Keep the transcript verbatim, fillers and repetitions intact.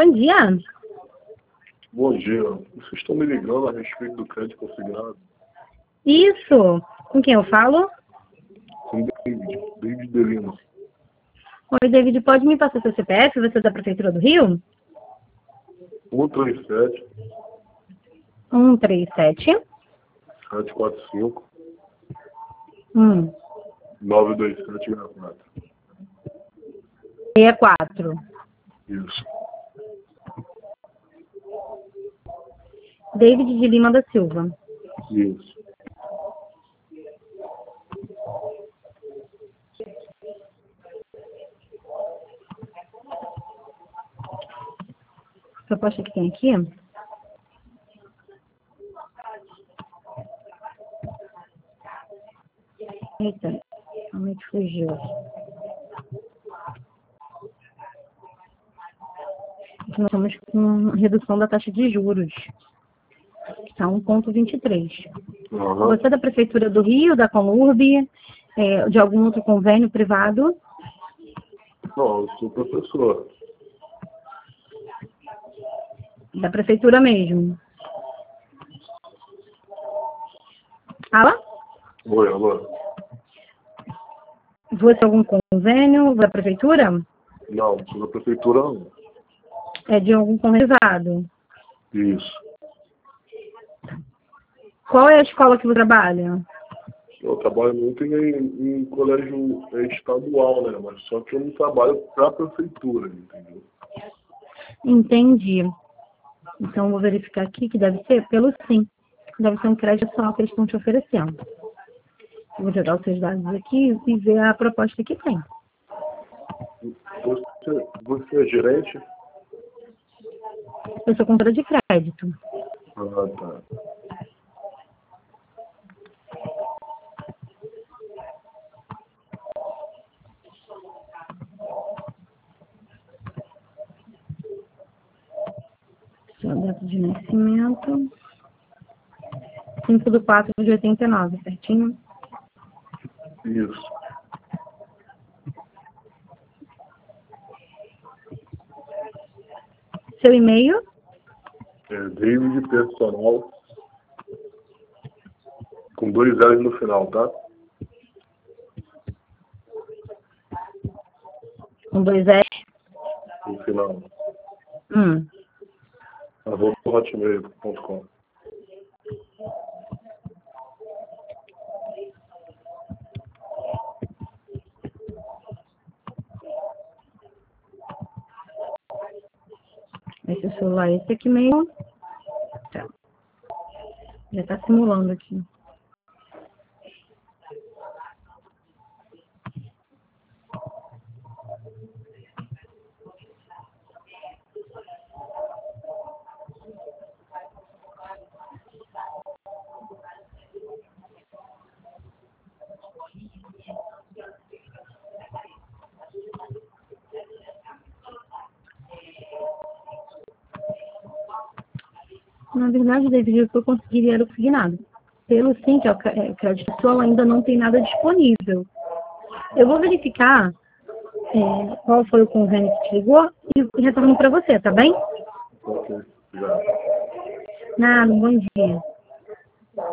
Bom dia. Bom dia. Vocês estão me ligando a respeito do crédito consignado? Isso. Com quem eu falo? Com David. David de Lima. Oi, David, pode me passar seu C P F? Você é da Prefeitura do Rio? um três sete, um três sete. sete quatro cinco, Hum. nove dois sete seis quatro. seis quatro. Isso. David de Lima da Silva. Isso. A proposta que tem aqui? Eita, realmente fugiu. Nós estamos com redução da taxa de juros, que está um vírgula vinte e três. Uhum. Você é da Prefeitura do Rio, da Conurb, é, de algum outro convênio privado? Não, eu sou professor. Da Prefeitura mesmo. Alô? Oi, alô? Você é algum convênio da Prefeitura? Não, sou da prefeitura não. É de algum convênio privado? Isso. Qual é a escola que você trabalha? Eu trabalho muito em, em colégio estadual, né? Mas só que eu não trabalho para a prefeitura, entendeu? Entendi. Então, vou verificar aqui que deve ser pelo sim. Deve ser um crédito adicional que eles estão te oferecendo. Vou jogar os seus dados aqui e ver a proposta que tem. Você, você é gerente? Eu sou consultora de crédito. Ah, tá. Sua data de nascimento. cinco de quatro de oitenta e nove, certinho? Isso. Seu e-mail? É David Personal com dois L's no final, tá? Com dois S? No final. Hum. arroba hotmail ponto com. Esse é o celular, esse aqui meio. Tá. Já está simulando aqui. Na verdade, David, o que eu conseguiria era o consignado. Pelo sim, que é o crédito pessoal, ainda não tem nada disponível. Eu vou verificar é, qual foi o convênio que te ligou e retorno para você, tá bem? Ok, já. Nada, um bom dia.